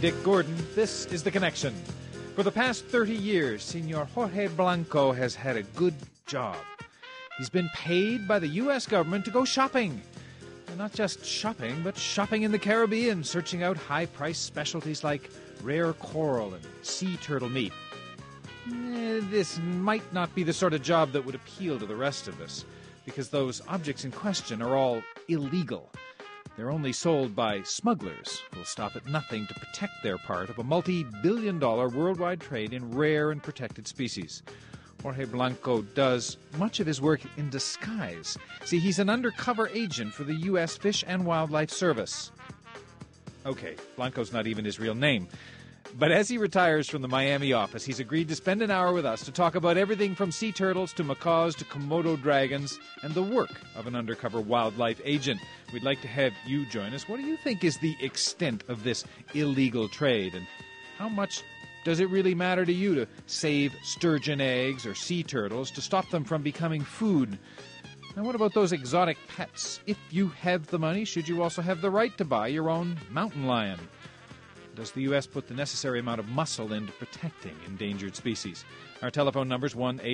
Dick Gordon. This is The Connection. For the past 30 years, Senor Jorge Blanco has had a good job. He's been paid by the U.S. government to go shopping. And not just shopping, but shopping in the Caribbean, searching out high-priced specialties like rare coral and sea turtle meat. This might not be the sort of job that would appeal to the rest of us, because those objects in question are all illegal. They're only sold by smugglers who will stop at nothing to protect their part of a multi-billion-dollar worldwide trade in rare and protected species. Jorge Blanco does much of his work in disguise. See, he's an undercover agent for the U.S. Fish and Wildlife Service. Okay, Blanco's not even his real name. But as he retires from the Miami office, he's agreed to spend an hour with us to talk about everything from sea turtles to macaws to Komodo dragons and the work of an undercover wildlife agent. We'd like to have you join us. What do you think is the extent of this illegal trade, and how much does it really matter to you to save sturgeon eggs or sea turtles to stop them from becoming food? And what about those exotic pets? If you have the money, should you also have the right to buy your own mountain lion? Does the U.S. put the necessary amount of muscle into protecting endangered species? Our telephone number is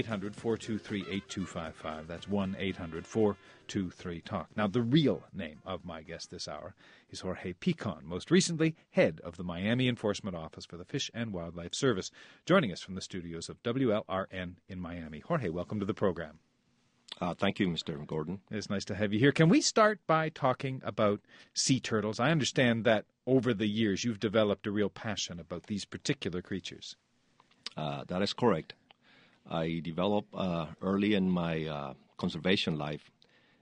1-800-423-8255. That's 1-800-423-TALK. Now, the real name of my guest this hour is Jorge Picon, most recently head of the Miami Enforcement Office for the Fish and Wildlife Service, joining us from the studios of WLRN in Miami. Jorge, welcome to the program. Thank you, Mr. Gordon. It's nice to have you here. Can we start by talking about sea turtles? I understand that over the years you've developed a real passion about these particular creatures. That is correct. I developed early in my conservation life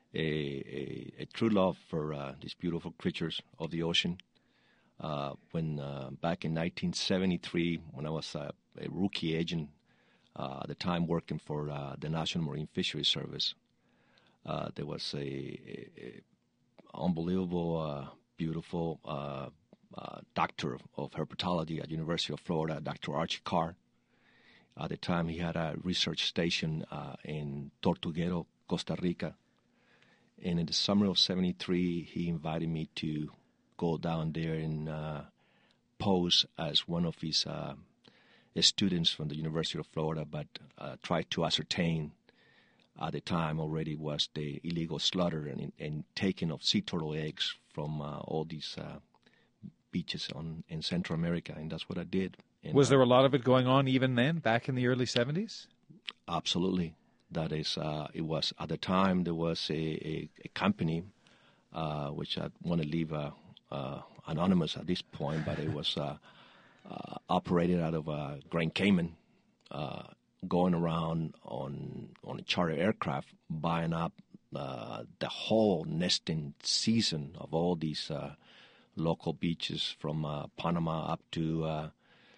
a true love for these beautiful creatures of the ocean. When back in 1973, when I was a rookie agent, at the time working for the National Marine Fisheries Service, there was a unbelievable, beautiful doctor of herpetology at University of Florida, Dr. Archie Carr. At the time, he had a research station in Tortuguero, Costa Rica. And in the summer of '73, he invited me to go down there and pose as one of his students from the University of Florida, but tried to ascertain at the time already was the illegal slaughter and taking of sea turtle eggs from all these beaches in Central America, and that's what I did. And, was there a lot of it going on even then, back in the early 70s? Absolutely. That is, it was, at the time, there was a company, which I want to leave anonymous at this point, but it was operated out of Grand Cayman, going around on a charter aircraft, buying up the whole nesting season of all these local beaches from Panama up to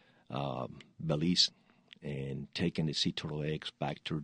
Belize, and taking the sea turtle eggs back to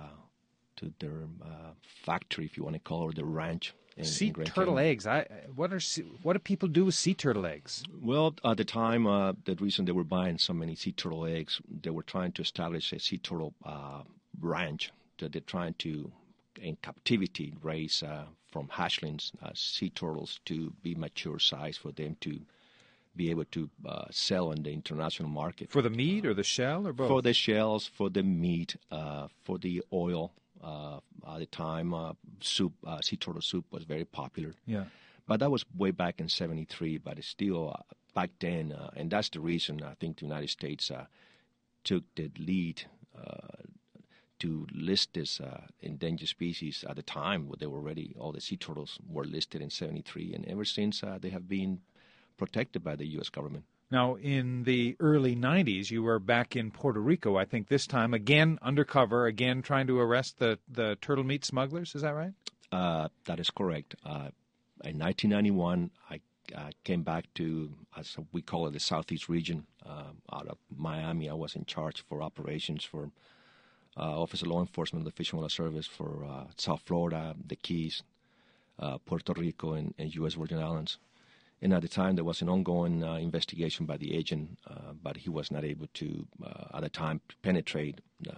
their factory, if you want to call it, the ranch. Sea turtle eggs. What do people do with sea turtle eggs? Well, at the time, the reason they were buying so many sea turtle eggs, they were trying to establish a sea turtle ranch that they're trying to, in captivity, raise from hatchlings sea turtles to be mature size for them to be able to sell in the international market. For the meat or the shell or both? For the shells, for the meat, for the oil. At the time, soup, sea turtle soup was very popular. Yeah. But that was way back in '73. But it's still back then, and that's the reason I think the United States took the lead to list this endangered species at the time. They were already, all the sea turtles were listed in '73, and ever since they have been protected by the U.S. government. Now, in the early 90s, you were back in Puerto Rico, I think this time, again undercover, again trying to arrest the turtle meat smugglers. Is that right? That is correct. In 1991, I came back to, as we call it, the Southeast region out of Miami. I was in charge for operations for Office of Law Enforcement of the Fish and Wildlife Service for South Florida, the Keys, Puerto Rico, and U.S. Virgin Islands. And at the time, there was an ongoing investigation by the agent, but he was not able to, at the time, penetrate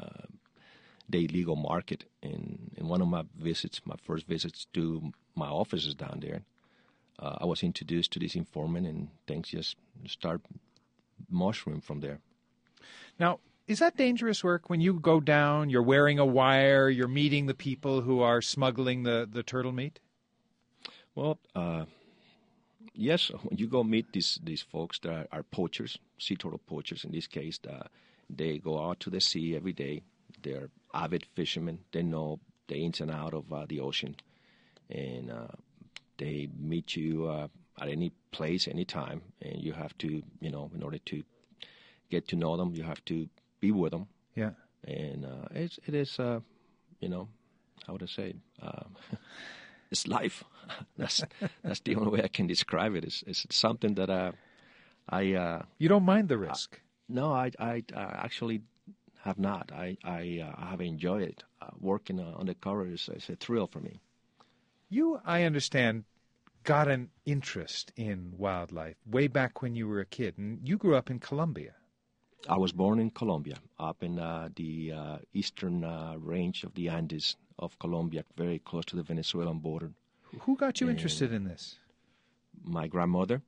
the illegal market. And in one of my visits, my first visits to my offices down there, I was introduced to this informant, and things just start mushroom from there. Now, is that dangerous work when you go down, you're wearing a wire, you're meeting the people who are smuggling the turtle meat? Well, yes, when you go meet these folks that are poachers, sea turtle poachers in this case, they go out to the sea every day. They're avid fishermen. They know the ins and out of the ocean. And they meet you at any place, any time. And you have to, in order to get to know them, you have to be with them. Yeah. And it is, how would I say? It's life. That's the only way I can describe it. It's something that you don't mind the risk? No, I actually have not. I have enjoyed it. Working undercover is a thrill for me. You, I understand, got an interest in wildlife way back when you were a kid, and you grew up in Colombia. I was born in Colombia, up in the eastern range of the Andes of Colombia, very close to the Venezuelan border. Who got you interested in this? My grandmother,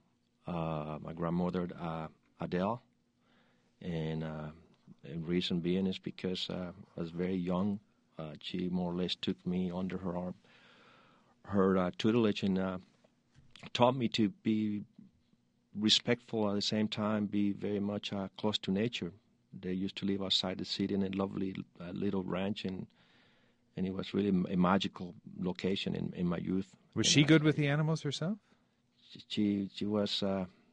Adele, and the reason being is because I was very young. She more or less took me under her arm, her tutelage, and taught me to be respectful at the same time, be very much close to nature. They used to live outside the city in a lovely little ranch, and it was really a magical location in my youth. Was she good with the animals herself? She was,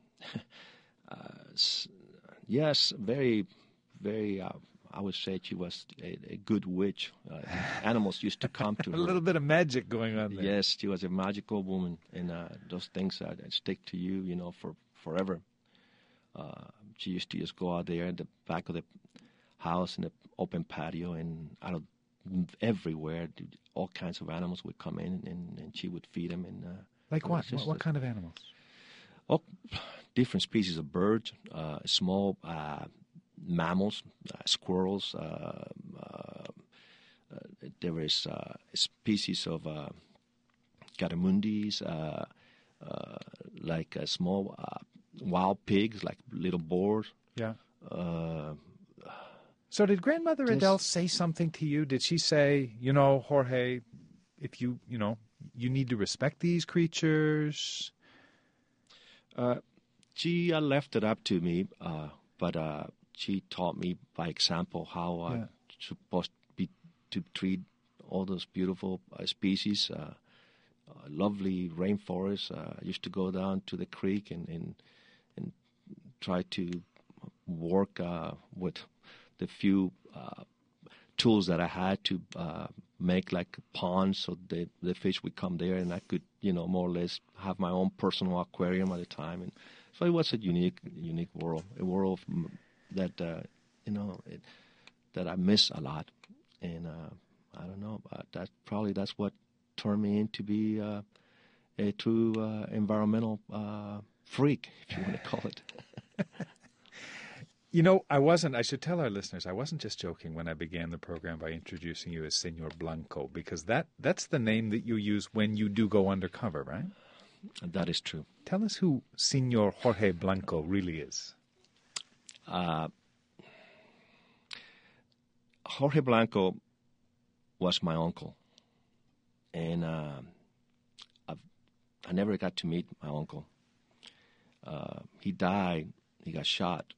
yes, very, very, I would say she was a good witch. Animals used to come to her. A little bit of magic going on there. Yes, she was a magical woman, and those things that stick to you, for forever. She used to just go out there in the back of the house in the open patio, and everywhere, all kinds of animals would come in, and she would feed them. And like what? What kind of animals? Oh, different species of birds, small mammals, squirrels. There is a species of catamundis, like small wild pigs, like little boars. Yeah. So did Grandmother Adele say something to you? Did she say, Jorge, if you need to respect these creatures? She left it up to me, but she taught me by example how I'm supposed to treat all those beautiful species. Lovely rainforest. I used to go down to the creek and try to work with the few tools that I had to make like ponds so the fish would come there, and I could, more or less have my own personal aquarium at the time. And so it was a unique world, a world that, that I miss a lot. And I don't know, that's what turned me into be a true environmental freak, if you want to call it. I should tell our listeners, I wasn't just joking when I began the program by introducing you as Senor Blanco, because that's the name that you use when you do go undercover, right? That is true. Tell us who Senor Jorge Blanco really is. Jorge Blanco was my uncle, and I never got to meet my uncle. He died, he got shot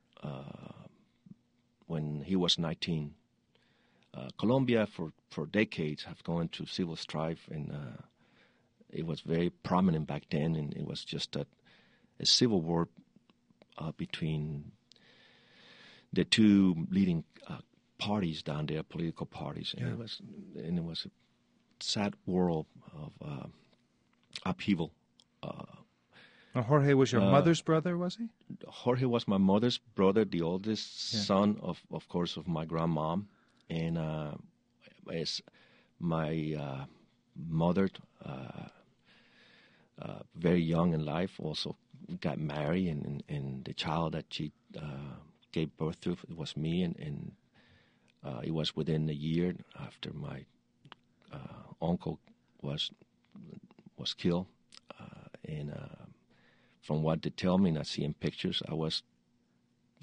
when he was 19. Colombia for decades have gone through civil strife, and it was very prominent back then, and it was just a civil war between the two leading parties down there, political parties, and it was a sad world of upheaval. Jorge was your mother's brother, was he? Jorge was my mother's brother, the oldest son, of course, of my grandmom. And as my mother, very young in life, also got married, and the child that she gave birth to was me, and it was within a year after my uncle was killed, and from what they tell me, and I see in pictures, I was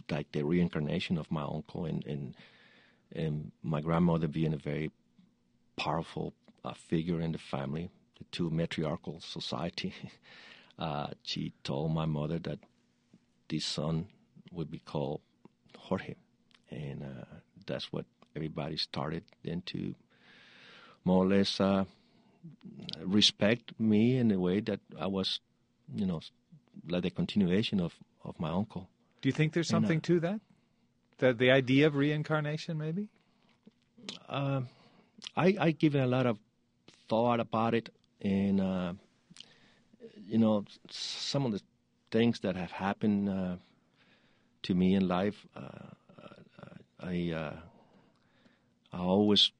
like the reincarnation of my uncle, and my grandmother being a very powerful figure in the family, the two matriarchal society. She told my mother that this son would be called Jorge, and that's what everybody started then to more or less respect me in a way that I was, like the continuation of my uncle. Do you think there's something to that? The idea of reincarnation, maybe? I given a lot of thought about it, and some of the things that have happened to me in life, I always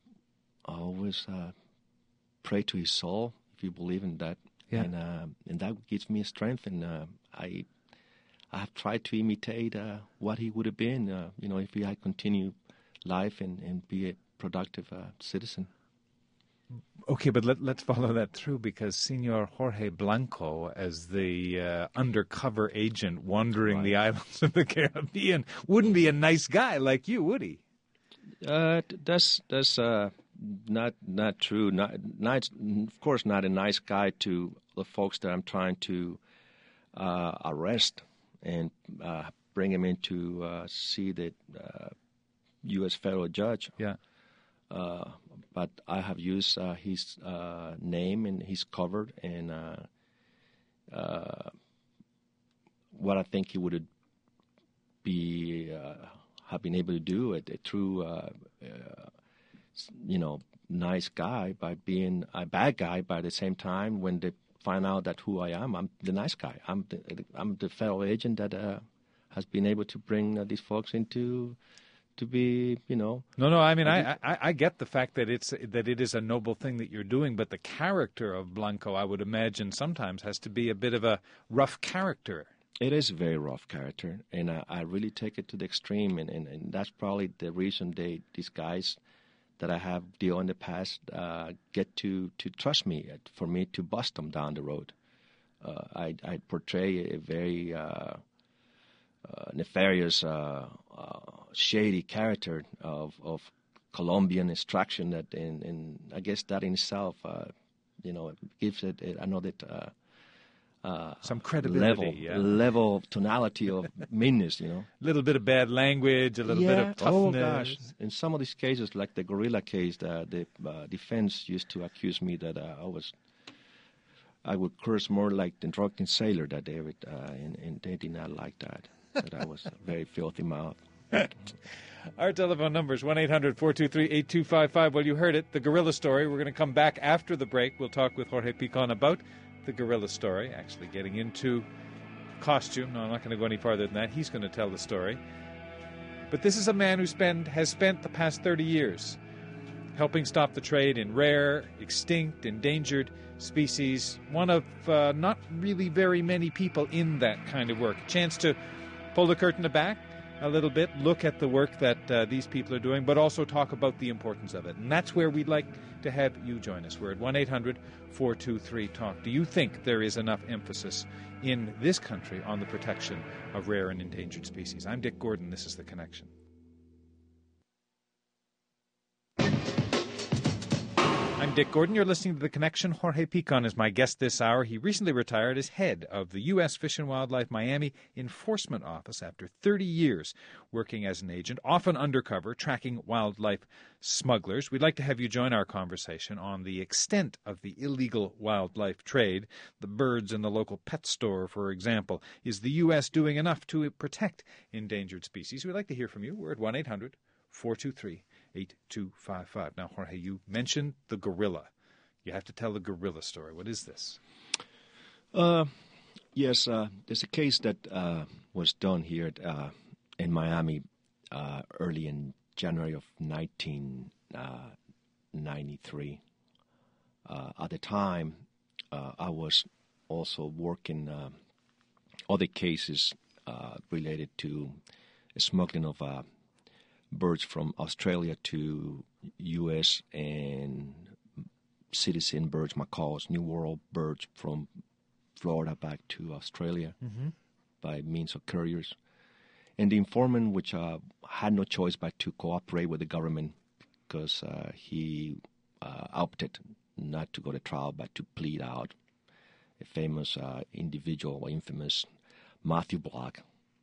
pray to his soul, if you believe in that, and that gives me strength, and I have tried to imitate what he would have been, if he had continued life and be a productive citizen. Okay, but let's follow that through, because Senor Jorge Blanco, as the undercover agent wandering the islands of the Caribbean, wouldn't be a nice guy like you, would he? That's not true. Not, of course, not a nice guy to the folks that I'm trying to arrest and bring him in to see the U.S. federal judge. Yeah. But I have used his name, and he's covered, and what I think he would be have been able to do, a true, nice guy, by being a bad guy. By the same time, when they find out that who I am, I'm the nice guy. I'm the federal agent that has been able to bring these folks into. To be, No. I mean, I get the fact that it is a noble thing that you're doing, but the character of Blanco, I would imagine, sometimes has to be a bit of a rough character. It is a very rough character, and I really take it to the extreme, and that's probably the reason these guys that I have dealt in the past get to trust me, for me to bust them down the road. I portray a very nefarious, shady character of Colombian extraction, that, and I guess that in itself, gives it another some credibility, level of tonality of meanness, A little bit of bad language, a little bit of toughness. Oh gosh! In some of these cases, like the gorilla case, the defense used to accuse me that I would curse more like the drunken sailor that they would, and they did not like that. That I was a very filthy mouth. Our telephone number is 1-800-423-8255. Well, you heard it, the gorilla story. We're going to come back after the break. We'll talk with Jorge Picon about the gorilla story, actually getting into costume. No, I'm not going to go any farther than that. He's going to tell the story. But this is a man who has spent the past 30 years helping stop the trade in rare, extinct, endangered species. One of not really very many people in that kind of work. A chance to pull the curtain back a little bit, look at the work that these people are doing, but also talk about the importance of it. And that's where we'd like to have you join us. We're at 1-800-423-TALK. Do you think there is enough emphasis in this country on the protection of rare and endangered species? I'm Dick Gordon. This is The Connection. I'm Dick Gordon. You're listening to The Connection. Jorge Picon is my guest this hour. He recently retired as head of the U.S. Fish and Wildlife Miami Enforcement Office after 30 years working as an agent, often undercover, tracking wildlife smugglers. We'd like to have you join our conversation on the extent of the illegal wildlife trade. The birds in the local pet store, for example. Is the U.S. doing enough to protect endangered species? We'd like to hear from you. We're at 1-800-423-8255. Now, Jorge, you mentioned the gorilla. You have to tell the gorilla story. What is this? Yes, there's a case that was done here in Miami early in January of 1993. At the time, I was also working other cases related to smuggling of birds from Australia to U.S. and citizen birds, macaws, New World birds from Florida back to Australia by means of couriers. And the informant, which had no choice but to cooperate with the government because he opted not to go to trial but to plead out. A famous individual, infamous Matthew Block.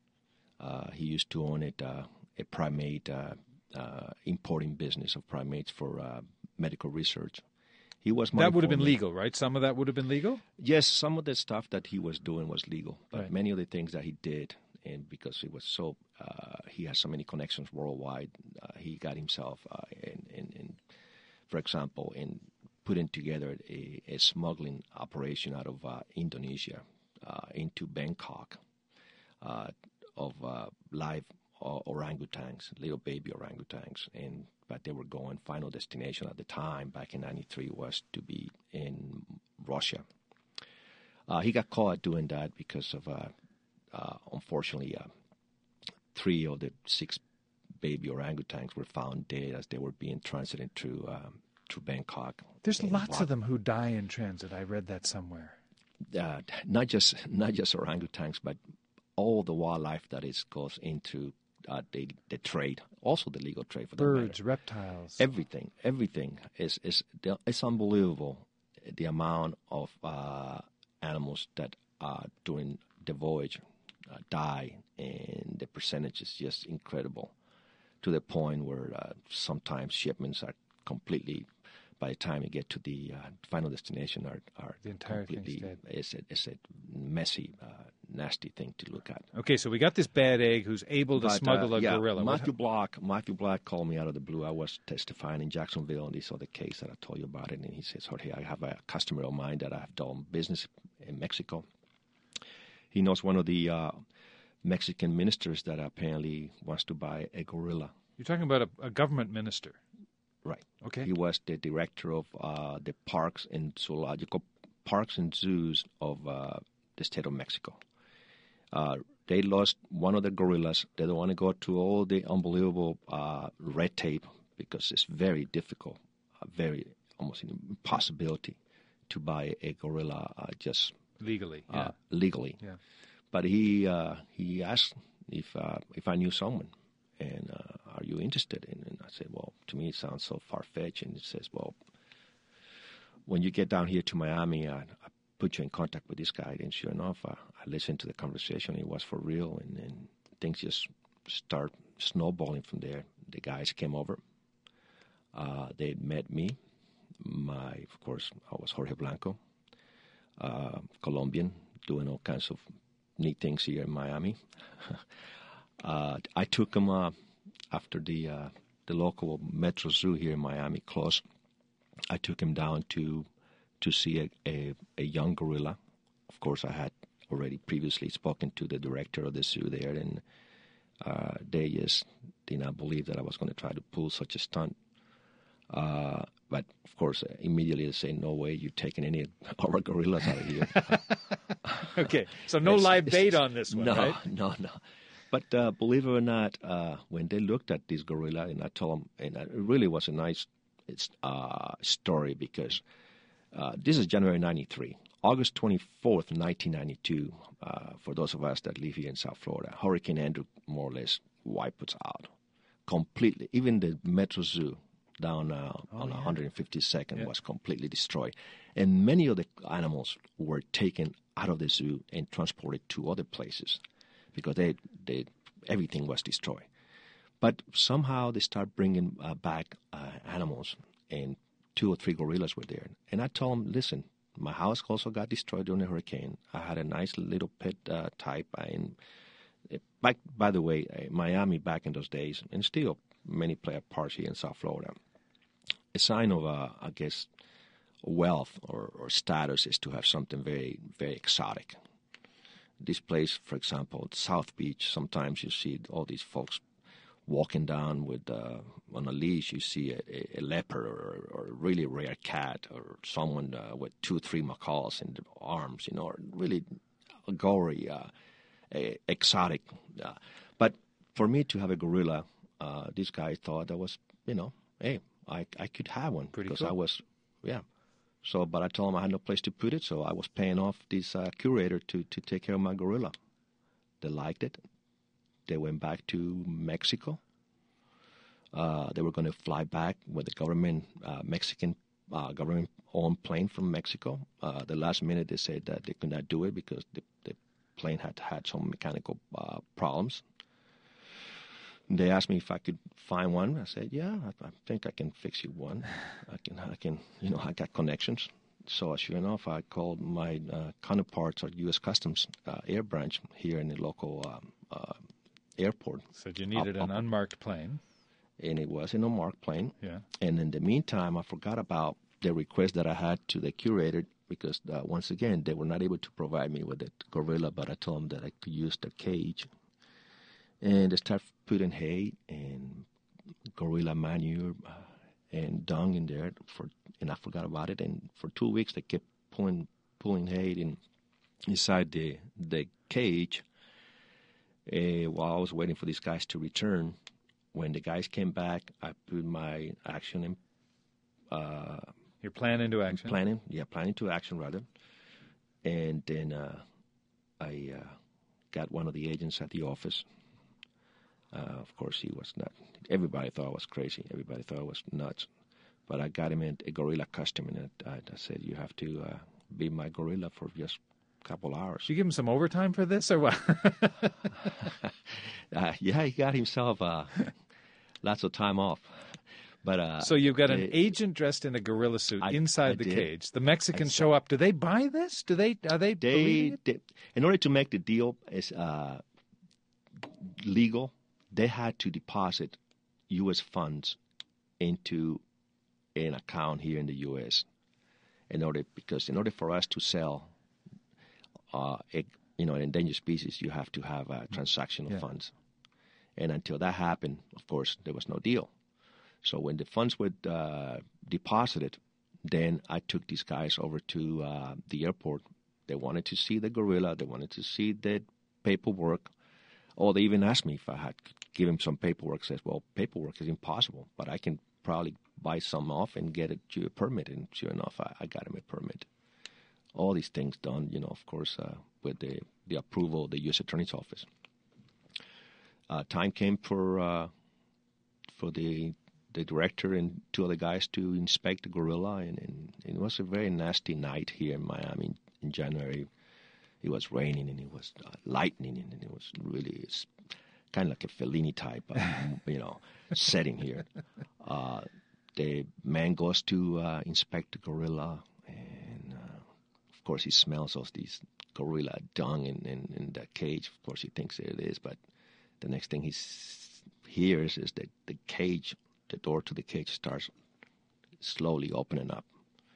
He used to own a primate importing business of primates for medical research. He was that would have been legal, right? Some of that would have been legal? Yes, some of the stuff that he was doing was legal, but right. Many of the things that he did, and because he was so, he has so many connections worldwide, he got himself in, for example, in putting together a smuggling operation out of Indonesia into Bangkok of live orangutans, little baby orangutans, but they were going. Final destination at the time, back in '93, was to be in Russia. He got caught doing that because of, unfortunately, 3 of the 6 baby orangutans were found dead as they were being transited through Bangkok. There's lots of them who die in transit. I read that somewhere. Not just orangutans, but all the wildlife that goes into the trade, also the legal trade for birds, reptiles, everything is unbelievable. The amount of animals that during the voyage die, and the percentage is just incredible, to the point where sometimes shipments are completely, by the time you get to the final destination, are the entire completely. It's a messy, nasty thing to look at. Okay, so we got this bad egg who's able to smuggle a gorilla. Matthew Block called me out of the blue. I was testifying in Jacksonville on this other case that I told you about it, and he says, "Jorge, I have a customer of mine that I have done business in Mexico. He knows one of the Mexican ministers that apparently wants to buy a gorilla." You're talking about a government minister. Right. Okay. He was the director of the parks and zoos of the state of Mexico. They lost one of the gorillas. They don't want to go through all the unbelievable red tape because it's very difficult, almost an impossibility to buy a gorilla just legally. Legally. Yeah. But he asked if I knew someone. And are you interested in? And I said, well, to me it sounds so far-fetched. And he says, well, when you get down here to Miami, I put you in contact with this guy. And sure enough, I listened to the conversation. It was for real, and things just start snowballing from there. The guys came over. They met me. Of course, I was Jorge Blanco, Colombian, doing all kinds of neat things here in Miami. I took him after the local Metro Zoo here in Miami closed. I took him down to see a young gorilla. Of course, I had already previously spoken to the director of the zoo there, and they just did not believe that I was going to try to pull such a stunt. But, of course, immediately they say, no way, you're taking any of our gorillas out of here. Okay, so no live bait on this one, right? No. But believe it or not, when they looked at this gorilla, and I told them, and it really was a nice story because this is January 93. August 24th, 1992, for those of us that live here in South Florida, Hurricane Andrew more or less wiped us out completely. Even the Metro Zoo down on 152nd was completely destroyed. And many of the animals were taken out of the zoo and transported to other places, because everything was destroyed. But somehow they start bringing back animals, and 2 or 3 gorillas were there. And I told them, listen, my house also got destroyed during the hurricane. I had a nice little pet type. By the way, Miami back in those days, and still many play a part here in South Florida, a sign of, I guess, wealth or status is to have something very, very exotic. This place, for example, South Beach, sometimes you see all these folks walking down with on a leash. You see a leopard or a really rare cat, or someone with 2 or 3 macaws in their arms, or really gory, exotic. But for me to have a gorilla, this guy thought that was, hey, I could have one. Pretty because cool. I was, So, but I told him I had no place to put it, so I was paying off this curator to take care of my gorilla. They liked it. They went back to Mexico. They were going to fly back with the government, Mexican government-owned plane from Mexico. The last minute, they said that they could not do it because the plane had some mechanical problems. They asked me if I could find one. I said, "Yeah, I think I can fix you one. I can. I got connections." So sure enough, I called my counterparts at U.S. Customs Air Branch here in the local airport. So you needed an unmarked plane. And it was an unmarked plane. Yeah. And in the meantime, I forgot about the request that I had to the curator because, once again, they were not able to provide me with the gorilla, but I told them that I could use the cage. And they started putting hay and gorilla manure and dung in there, and I forgot about it. And for 2 weeks, they kept pulling hay inside the cage while I was waiting for these guys to return. When the guys came back, I put my action in. Your plan into action? Planning to action, rather. And then I got one of the agents at the office. Of course, he was not. Everybody thought I was crazy. Everybody thought I was nuts. But I got him a gorilla custom, and I said, "You have to be my gorilla for just a couple hours." Did you give him some overtime for this, or what? Yeah, he got himself lots of time off. But so you've got an agent dressed in a gorilla suit inside the cage. The Mexicans show up. Do they buy this? Are they believing it? In order to make the deal legal, they had to deposit U.S. funds into an account here in the U.S. Because in order for us to sell an endangered species, you have to have transactional funds. And until that happened, of course, there was no deal. So when the funds were deposited, then I took these guys over to the airport. They wanted to see the gorilla. They wanted to see the paperwork. Or they even asked me if I had give him some paperwork. Says, well, paperwork is impossible, but I can probably buy some off and get you a permit. And sure enough, I got him a permit. All these things done, of course, with the approval of the U.S. Attorney's Office. Time came for the director and two other guys to inspect the gorilla, and it was a very nasty night here in Miami in January. It was raining and it was lightning, and it was really kind of like a Fellini type, setting here. The man goes to inspect the gorilla, and of course he smells of these gorilla dung in the cage. Of course he thinks it is, but the next thing he hears is that the door to the cage starts slowly opening up,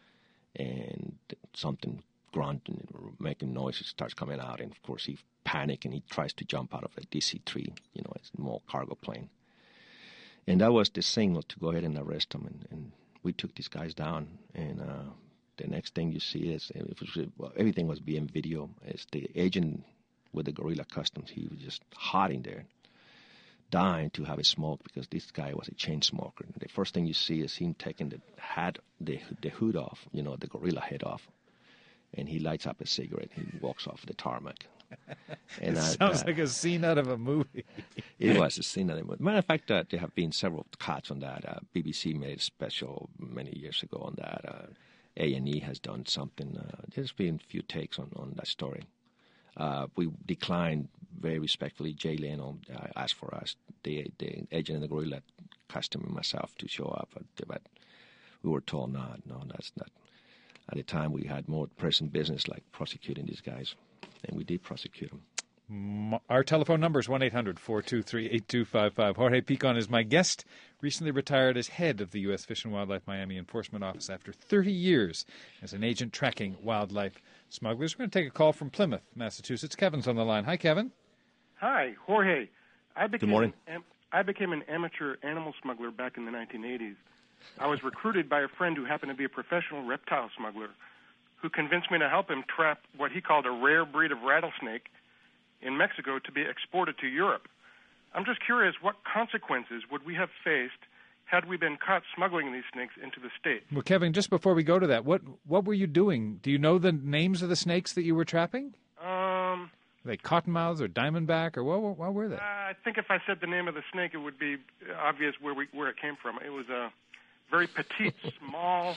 and something grunting or making noises starts coming out, and of course he panics and he tries to jump out of a DC-3, a small cargo plane. And that was the signal to go ahead and arrest him, and we took these guys down, and the next thing you see is, everything was being video, is the agent with the Gorilla Customs. He was just hot in there, dying to have a smoke because this guy was a chain smoker. And the first thing you see is him taking the hood off, the gorilla head off, and he lights up a cigarette. He walks off the tarmac. And sounds like a scene out of a movie. It was a scene out of a movie. Matter of fact, there have been several cuts on that. BBC made a special many years ago on that. A&E has done something. There's been a few takes on that story. We declined very respectfully. Jay Leno asked for us, the agent of the Gorilla Custom and myself, to show up. But we were told, no, that's not. At the time, we had more pressing business like prosecuting these guys, and we did prosecute them. Our telephone number is 1-800-423-8255. Jorge Picon is my guest, recently retired as head of the U.S. Fish and Wildlife Miami Enforcement Office after 30 years as an agent tracking wildlife smugglers. We're going to take a call from Plymouth, Massachusetts. Kevin's on the line. Hi, Kevin. Hi, Jorge. Good morning. I became an amateur animal smuggler back in the 1980s. I was recruited by a friend who happened to be a professional reptile smuggler, who convinced me to help him trap what he called a rare breed of rattlesnake in Mexico to be exported to Europe. I'm just curious, what consequences would we have faced had we been caught smuggling these snakes into the state? Well, Kevin, just before we go to that, what were you doing? Do you know the names of the snakes that you were trapping? Are they cottonmouths or diamondback, or what were they? I think if I said the name of the snake, it would be obvious where it came from. It was a very petite, small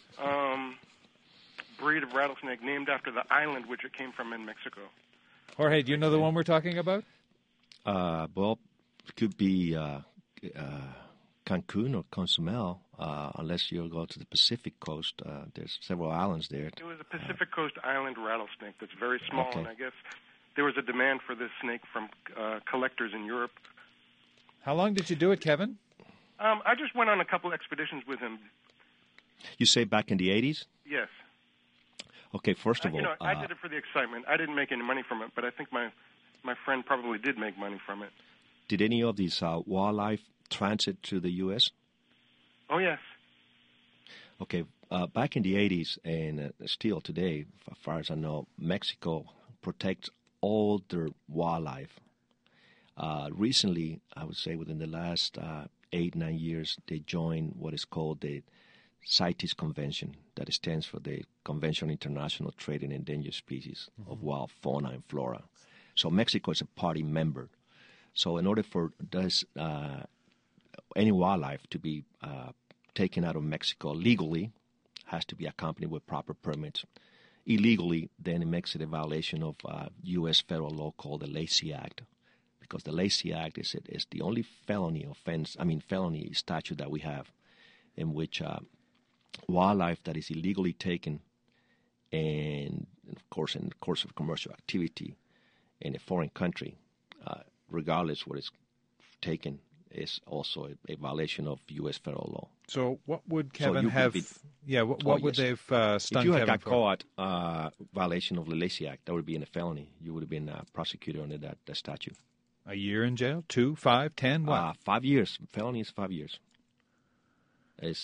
breed of rattlesnake named after the island which it came from in Mexico. Jorge, do you know the one we're talking about? Well, it could be Cancun or Cozumel, unless you go to the Pacific coast. There's several islands there. It was a Pacific Coast island rattlesnake that's very small, Okay. and I guess there was a demand for this snake from collectors in Europe. How long did you do it, Kevin? I just went on a couple expeditions with him. You say back in the 80s? Yes. Okay, first of all... I did it for the excitement. I didn't make any money from it, but I think my friend probably did make money from it. Did any of these wildlife transit to the U.S.? Oh, yes. Okay, back in the 80s and still today, as far as I know, Mexico protects all their wildlife. Recently, I would say within the last 8-9 years, they joined what is called the CITES Convention, that stands for the Convention on International Trade in Endangered Species of Wild Fauna and Flora. So Mexico is a party member. So in order for this, any wildlife to be taken out of Mexico legally, has to be accompanied with proper permits. Illegally, then it makes it a violation of U.S. federal law called the Lacey Act, because the Lacey Act is the only felony statute that we have in which wildlife that is illegally taken, and of course in the course of commercial activity in a foreign country, regardless what is taken, is also a violation of U.S. federal law. So what would Kevin you have? could What would they've stung If you had Kevin got for? caught violation of the Lacey Act, that would be a felony. You would have been prosecuted under that statute. A year in jail? 2, 5, 10? What? 5 years. Felony is 5 years. It's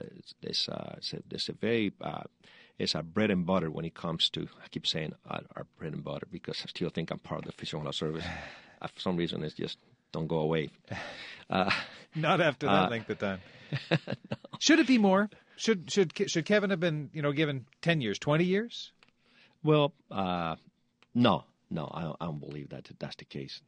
our bread and butter when it comes to, I keep saying our bread and butter because I still think I'm part of the Fish and Wildlife Service. For some reason, it's just don't go away. Not after that length of time. No. Should it be more? Should Kevin have been given 10 years, 20 years? Well, no, I don't believe that's the case.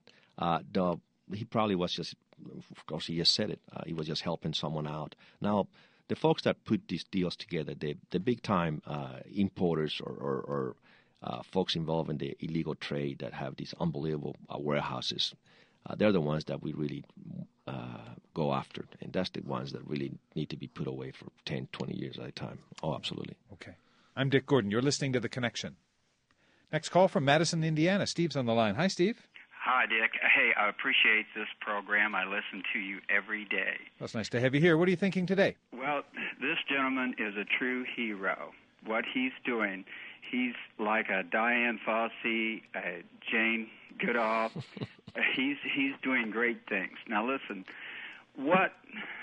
He probably was just, of course, he just said it. He was just helping someone out. Now, the folks that put these deals together, the big-time importers or folks involved in the illegal trade that have these unbelievable warehouses, they're the ones that we really go after. And that's the ones that really need to be put away for 10, 20 years at a time. Oh, absolutely. Okay. I'm Dick Gordon. You're listening to The Connection. Next call from Madison, Indiana. Steve's on the line. Hi, Steve. Hi, Dick. Hey, I appreciate this program. I listen to you every day. Well, it's nice to have you here. What are you thinking today? Well, this gentleman is a true hero. What he's doing, he's like a Diane Fossey, a Jane Goodall. He's doing great things. Now, listen, what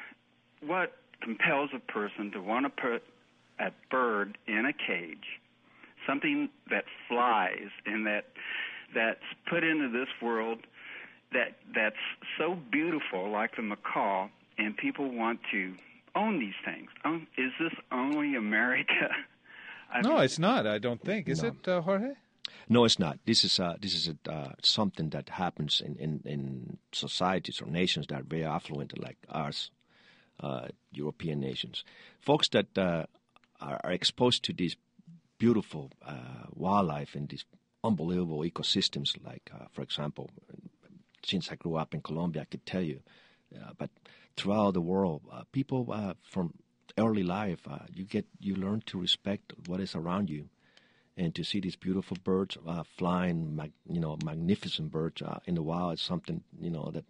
compels a person to want to put a bird in a cage, something that flies and that's put into this world that's so beautiful, like the macaw, and people want to own these things? Is this only America? No, it's not. I don't think. Is it, Jorge? No, it's not. This is something that happens in societies or nations that are very affluent, like ours, European nations. Folks that are exposed to these beautiful wildlife and these unbelievable ecosystems, like, for example, since I grew up in Colombia, I could tell you, but throughout the world, people from early life, you learn to respect what is around you, and to see these beautiful birds flying, magnificent birds in the wild is something, that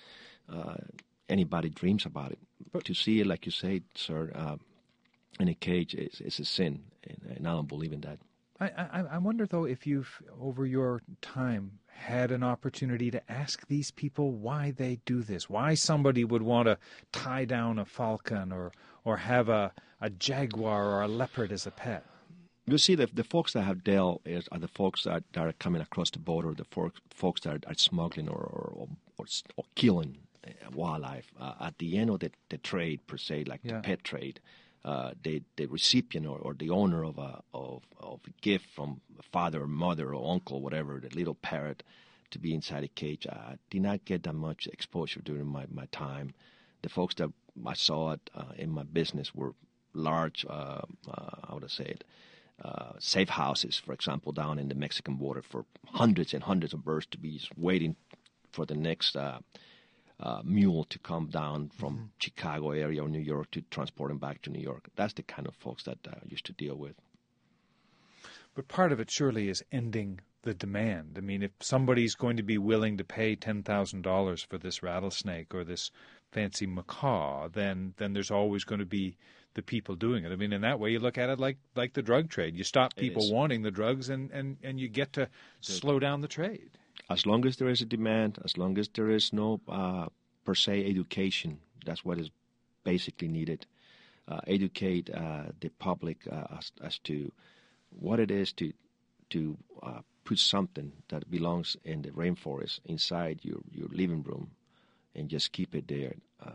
anybody dreams about it. But to see it, like you say, sir, in a cage is a sin, and I don't believe in that. I wonder, though, if you've, over your time, had an opportunity to ask these people why they do this, why somebody would want to tie down a falcon or have a jaguar or a leopard as a pet. You see, the folks that have dealt are the folks that are coming across the border, the folks that are smuggling or killing wildlife. At the end of the trade, per se, like the pet trade, the recipient or the owner of a gift from a father or mother or uncle, whatever, the little parrot, to be inside a cage. I did not get that much exposure during my time. The folks that I saw it in my business were large, how would I say it, safe houses, for example, down in the Mexican border for hundreds and hundreds of birds to be just waiting for the next mule to come down from Chicago area or New York to transport them back to New York. That's the kind of folks that I used to deal with. But part of it surely is ending the demand. I mean, if somebody's going to be willing to pay $10,000 for this rattlesnake or this fancy macaw, then there's always going to be the people doing it. I mean, in that way, you look at it like the drug trade. You stop people wanting the drugs, and you get to slow down the trade. As long as there is a demand, as long as there is no per se education, that's what is basically needed. Educate the public as to what it is to put something that belongs in the rainforest inside your living room, and just keep it there.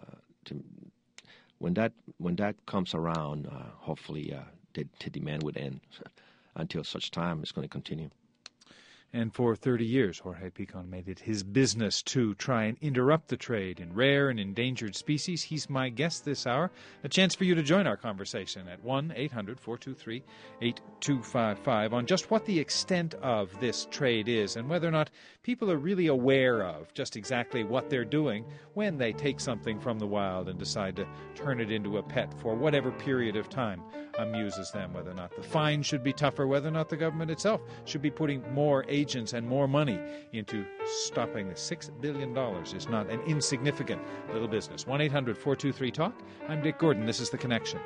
When that comes around, hopefully the demand would end. Until such time, it's going to continue. And for 30 years, Jorge Picon made it his business to try and interrupt the trade in rare and endangered species. He's my guest this hour. A chance for you to join our conversation at 1-800-423-8255 on just what the extent of this trade is and whether or not people are really aware of just exactly what they're doing when they take something from the wild and decide to turn it into a pet for whatever period of time amuses them, whether or not the fine should be tougher, whether or not the government itself should be putting more agents and more money into stopping the $6 billion is not an insignificant little business. 1-800-423-TALK. I'm Dick Gordon. This is The Connection.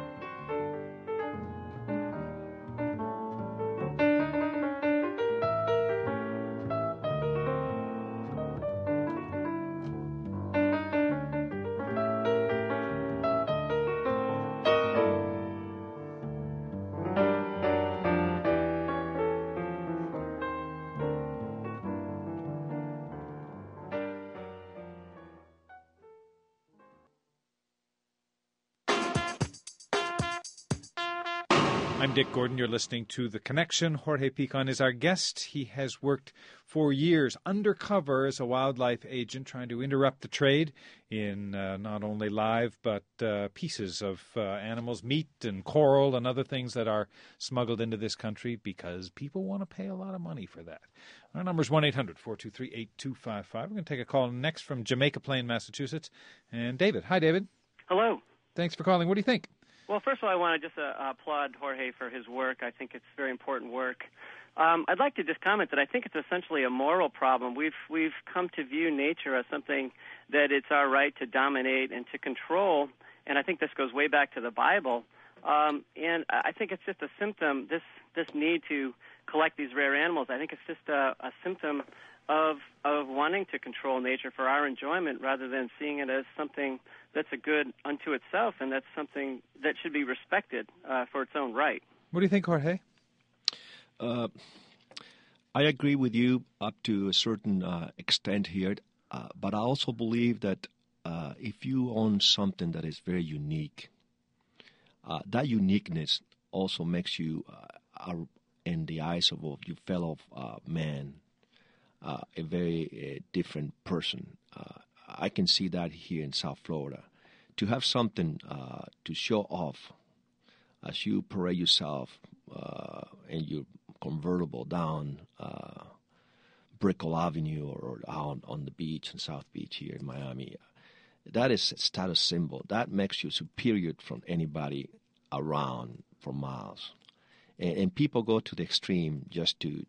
I'm Dick Gordon. You're listening to The Connection. Jorge Picon is our guest. He has worked for years undercover as a wildlife agent, trying to interrupt the trade in not only live but pieces of animals, meat and coral and other things that are smuggled into this country because people want to pay a lot of money for that. Our number is 1-800-423-8255. We're going to take a call next from Jamaica Plain, Massachusetts. And David. Hi, David. Hello. Thanks for calling. What do you think? Well, first of all, I want to just applaud Jorge for his work. I think it's very important work. I'd like to just comment that I think it's essentially a moral problem. We've come to view nature as something that it's our right to dominate and to control, and I think this goes way back to the Bible. And I think it's just a symptom, this need to collect these rare animals. I think it's just a symptom of wanting to control nature for our enjoyment rather than seeing it as something that's a good unto itself, and that's something that should be respected for its own right. What do you think, Jorge? I agree with you up to a certain extent here, but I also believe that if you own something that is very unique, that uniqueness also makes you, in the eyes of your fellow man, a very different person. I can see that here in South Florida. To have something to show off as you parade yourself in your convertible down Brickell Avenue or out on the beach in South Beach here in Miami, that is a status symbol. That makes you superior from anybody around for miles. And people go to the extreme just to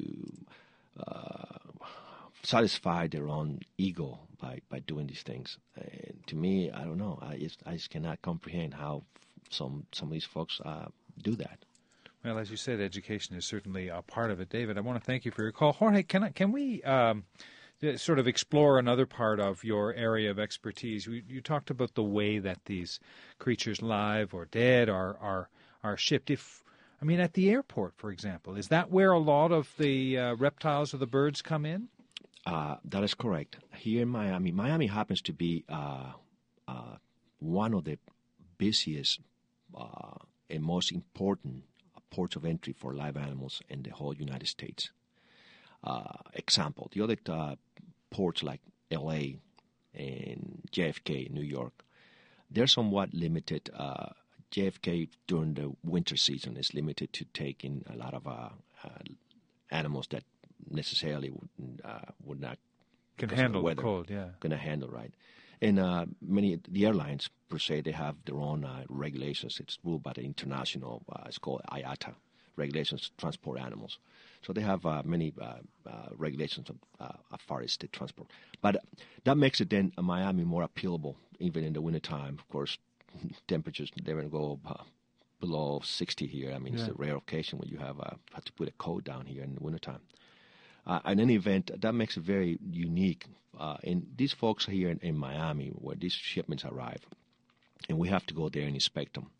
satisfy their own ego by doing these things. And to me, I don't know. I just cannot comprehend how some of these folks do that. Well, as you said, education is certainly a part of it. David, I want to thank you for your call. Jorge, can we sort of explore another part of your area of expertise? You talked about the way that these creatures, live or dead, are shipped. At the airport, for example, is that where a lot of the reptiles or the birds come in? That is correct. Here in Miami happens to be one of the busiest and most important ports of entry for live animals in the whole United States. Example, the other ports like L.A. and JFK, New York, they're somewhat limited. JFK during the winter season is limited to taking a lot of animals that necessarily would not can handle the cold, going to handle, right? And many the airlines per se, they have their own regulations. It's ruled by the international. It's called IATA, regulations to transport animals. So they have many regulations as far as the transport. But that makes it then Miami more appealable, even in the wintertime. Of course, temperatures never go below 60 here. I mean, it's a rare occasion when you have to put a coat down here in the wintertime. In any event, that makes it very unique. And these folks here in Miami, where these shipments arrive, and we have to go there and inspect them.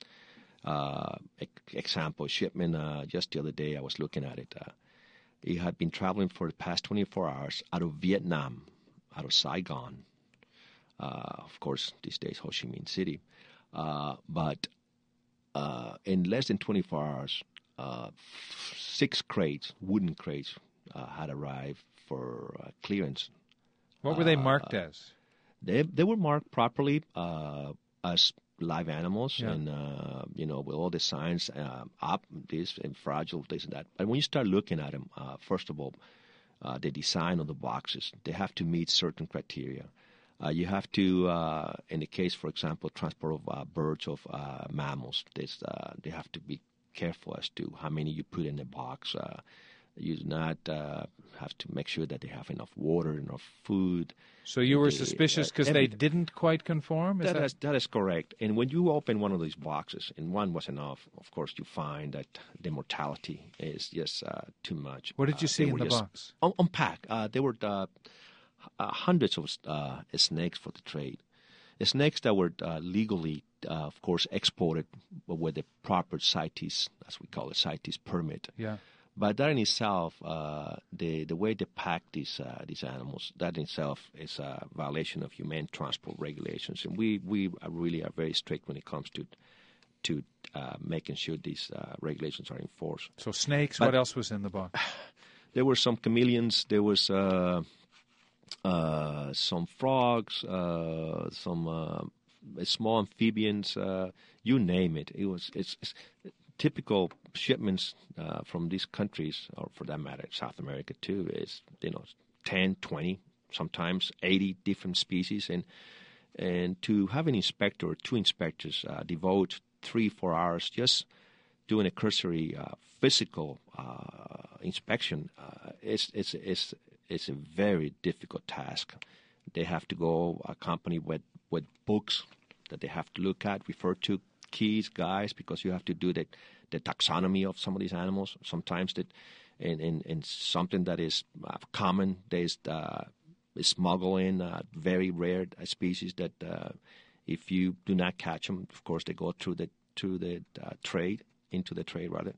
Example, shipment, just the other day I was looking at it. It had been traveling for the past 24 hours out of Vietnam, out of Saigon. Of course, these days, Ho Chi Minh City. But in less than 24 hours, 6 crates, wooden crates, had arrived for clearance. What were they marked as? They were marked properly as live animals, and with all the signs up, this and fragile, this and that. But when you start looking at them, first of all, the design of the boxes, they have to meet certain criteria. You have to, in the case, for example, transport of birds, of mammals, they have to be careful as to how many you put in the box. You do not have to make sure that they have enough water, enough food. So you were suspicious because they didn't quite conform? That is correct. And when you open one of these boxes, and one was enough, of course, you find that the mortality is just too much. What did you see in the box? Unpacked. There were hundreds of snakes for the trade. Snakes that were legally, of course, exported with the proper CITES, as we call it, CITES permit. Yeah. But that in itself, the way they pack these animals, that in itself is a violation of humane transport regulations, and we really are very strict when it comes to making sure these regulations are enforced. So snakes. What else was in the box? There were some chameleons. There was some frogs, some small amphibians. You name it. It's typical shipments from these countries, or for that matter, South America too, is 10, 20, sometimes 80 different species, and to have an inspector or 2 inspectors devote 3-4 hours just doing a cursory physical inspection, it's a very difficult task. They have to go accompanied with books that they have to look at, refer to keys, guys, because you have to do the taxonomy of some of these animals. Sometimes that in something that is common, there's smuggling very rare species that if you do not catch them, of course they go through the trade, into the trade rather.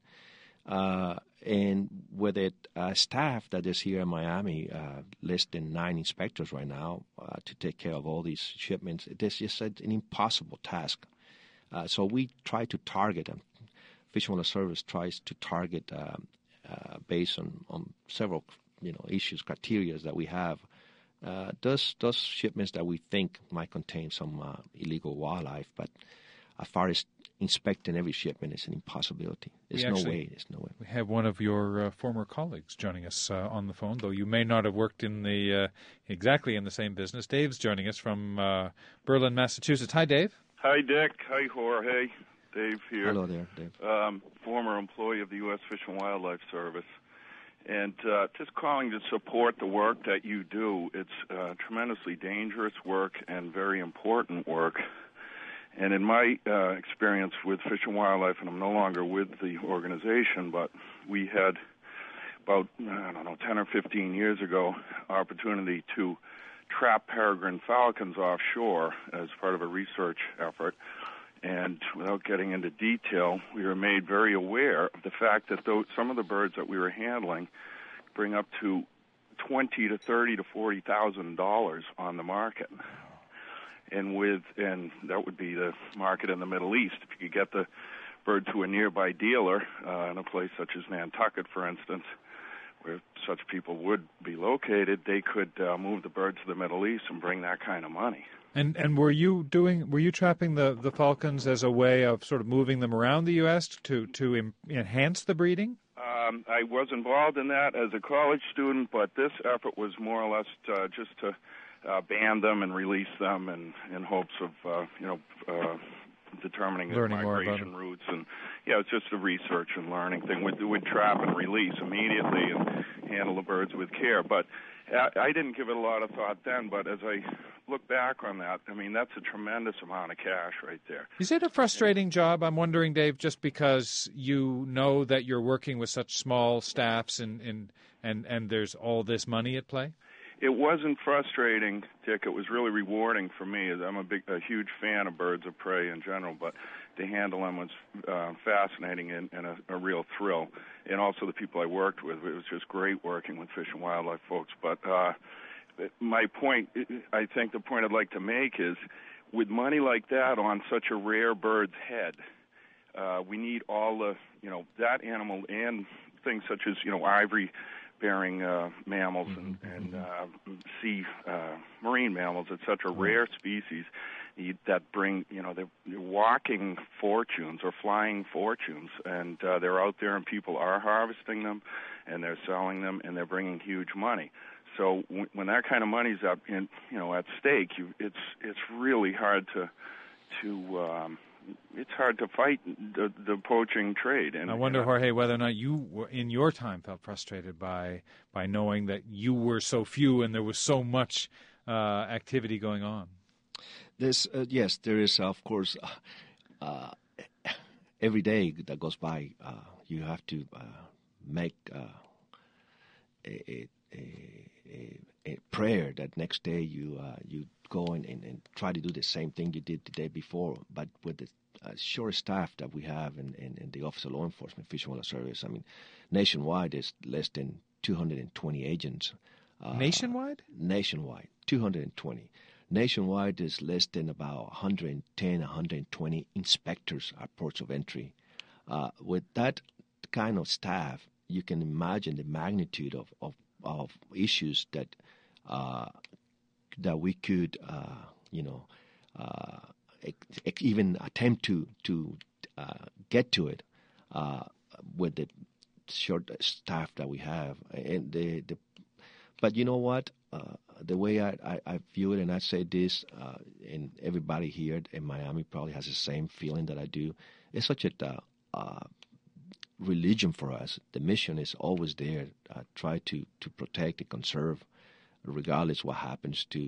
And with the staff that is here in Miami, less than 9 inspectors right now to take care of all these shipments, it is just an impossible task. So we try to target them. Fish and Wildlife Service tries to target based on several issues, criteria that we have. Those shipments that we think might contain some illegal wildlife, but as far as inspecting every shipment is an impossibility. There's no way. We have one of your former colleagues joining us on the phone, though you may not have worked in the exactly in the same business. Dave's joining us from Berlin, Massachusetts. Hi, Dave. Hi, Dick. Hi, Jorge. Dave here. Hello there, Dave. Former employee of the U.S. Fish and Wildlife Service. And just calling to support the work that you do. It's tremendously dangerous work and very important work. And in my experience with Fish and Wildlife, and I'm no longer with the organization, but we had about, 10 or 15 years ago, opportunity to trap peregrine falcons offshore as part of a research effort. And without getting into detail, we were made very aware of the fact that some of the birds that we were handling bring up to $20,000 to $30,000 to $40,000 on the market. and that would be the market in the Middle East. If you could get the bird to a nearby dealer in a place such as Nantucket, for instance, where such people would be located, they could move the bird to the Middle East and bring that kind of money. And were you trapping the falcons as a way of sort of moving them around the U.S. to enhance the breeding? I was involved in that as a college student, but this effort was more or less just to ban them and release them in hopes of determining their migration routes. And it's just a research and learning thing. We'd trap and release immediately and handle the birds with care. But I didn't give it a lot of thought then, but as I look back on that, I mean, that's a tremendous amount of cash right there. Is it a frustrating job, I'm wondering, Dave, just because you know that you're working with such small staffs and there's all this money at play? It wasn't frustrating, Dick. It was really rewarding for me. I'm a huge fan of birds of prey in general, but to handle them was fascinating and a real thrill. And also the people I worked with, it was just great working with Fish and Wildlife folks. But my point, I think the point I'd like to make is, with money like that on such a rare bird's head, we need all the, that animal and things such as, ivory-bearing mammals and sea marine mammals, etc., rare species that bring, they're walking fortunes or flying fortunes, and they're out there and people are harvesting them and they're selling them and they're bringing huge money. So when that kind of money's up in, at stake, it's really hard to it's hard to fight the poaching trade. And I wonder, Jorge, whether or not you, in your time, felt frustrated by knowing that you were so few and there was so much activity going on. Yes, there is, of course. Every day that goes by, you have to make a prayer that next day you go and try to do the same thing you did the day before, but with the short staff that we have in the Office of Law Enforcement, Fish and Wildlife Service. I mean, nationwide there's less than 220 agents. Nationwide? Nationwide, 220. Nationwide, there's less than about 110, 120 inspectors at ports of entry. With that kind of staff, you can imagine the magnitude of issues that we could, even attempt to get to it with the short staff that we have. And but you know what? The way I view it, and I say this, and everybody here in Miami probably has the same feeling that I do, it's such a religion for us. The mission is always there, try to protect and conserve, regardless what happens to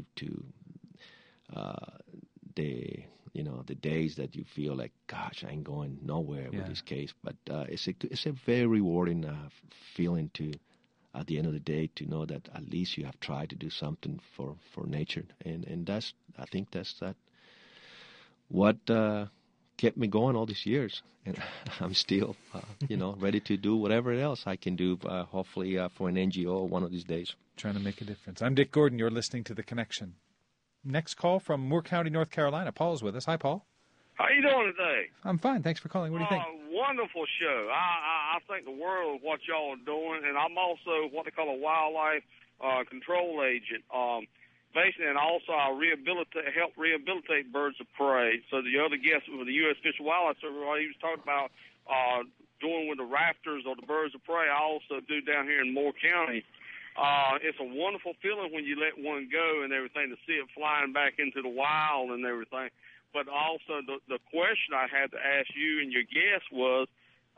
the days that you feel like, gosh, I ain't going nowhere with this case. But it's a very rewarding feeling to, at the end of the day, to know that at least you have tried to do something for nature, and I think that's what kept me going all these years, and I'm still ready to do whatever else I can do, hopefully for an NGO one of these days. Trying to make a difference. I'm Dick Gordon. You're listening to The Connection. Next call from Moore County, North Carolina. Paul's with us. Hi, Paul. How you doing today? I'm fine. Thanks for calling. What do you think? Wonderful show. I think the world of what y'all are doing, and I'm also what they call a wildlife control agent. Basically, and also I help rehabilitate birds of prey. So the other guest with the U.S. Fish and Wildlife Service, he was talking about doing with the raptors or the birds of prey. I also do down here in Moore County. It's a wonderful feeling when you let one go and everything, to see it flying back into the wild and everything. But also the question I had to ask you and your guest was,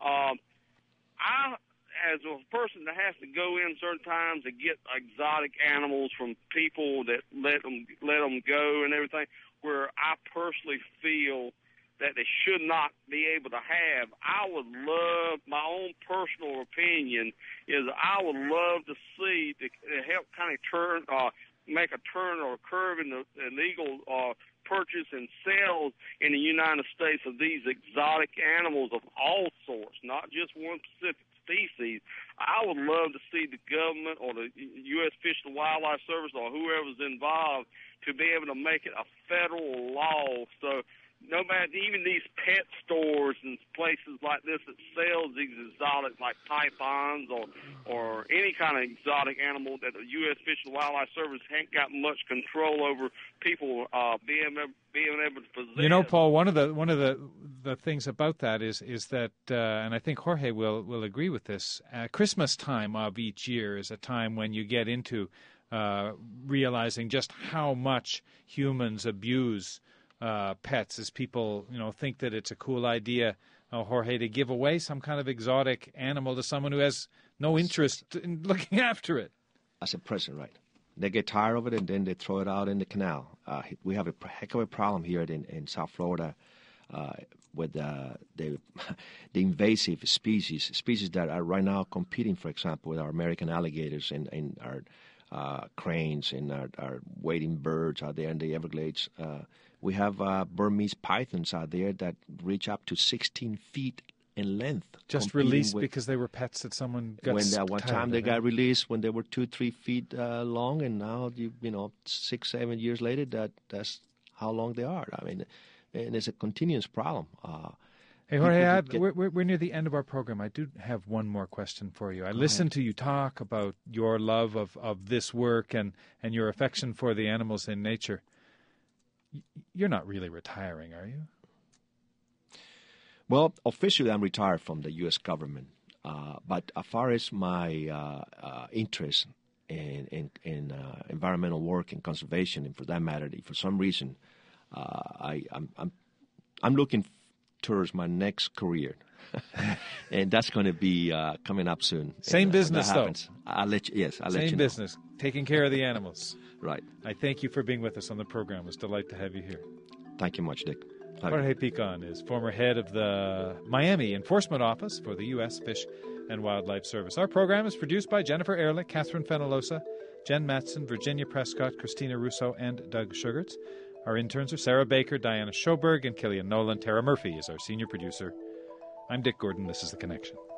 I, as a person that has to go in certain times to get exotic animals from people that let them go and everything, where I personally feel that they should not be able to have. I would love, my own personal opinion is, I would love to see to help kind of make a turn or a curve in the illegal purchase and sales in the United States of these exotic animals of all sorts, not just one specific species. I would love to see the government or the U.S. Fish and Wildlife Service or whoever's involved to be able to make it a federal law. So no matter, even these pet stores and places like this that sells these exotic, like pythons or any kind of exotic animal that the U.S. Fish and Wildlife Service ain't got much control over, people being able to possess. You know, Paul, one of the things about that is that, and I think Jorge will agree with this, Christmas time of each year is a time when you get into realizing just how much humans abuse pets, as people, think that it's a cool idea, Jorge, to give away some kind of exotic animal to someone who has no interest in looking after it. As a present, right? They get tired of it and then they throw it out in the canal. We have a heck of a problem here in South Florida with the invasive species that are right now competing, for example, with our American alligators and our cranes and our wading birds out there in the Everglades. We have Burmese pythons out there that reach up to 16 feet in length. Just released because they were pets that someone got one time they got released when they were 2-3 feet long, and now 6-7 years later, that's how long they are. I mean, and it's a continuous problem. Hey, Jorge, we're near the end of our program. I do have one more question for you. I listened to you talk about your love of this work and your affection for the animals in nature. You're not really retiring, are you? Well, officially I'm retired from the U.S. government. But as far as my interest in environmental work and conservation, and for that matter, for some reason, I'm looking towards my next career, and that's going to be coming up soon. Same business, though. I'll let you know. Same business, taking care of the animals. Right. I thank you for being with us on the program. It was a delight to have you here. Thank you much, Dick. Jorge Picon is former head of the Miami Enforcement Office for the U.S. Fish and Wildlife Service. Our program is produced by Jennifer Ehrlich, Catherine Fenolosa, Jen Mattson, Virginia Prescott, Christina Russo, and Doug Sugarts. Our interns are Sarah Baker, Diana Schoberg, and Killian Nolan. Tara Murphy is our senior producer. I'm Dick Gordon. This is The Connection.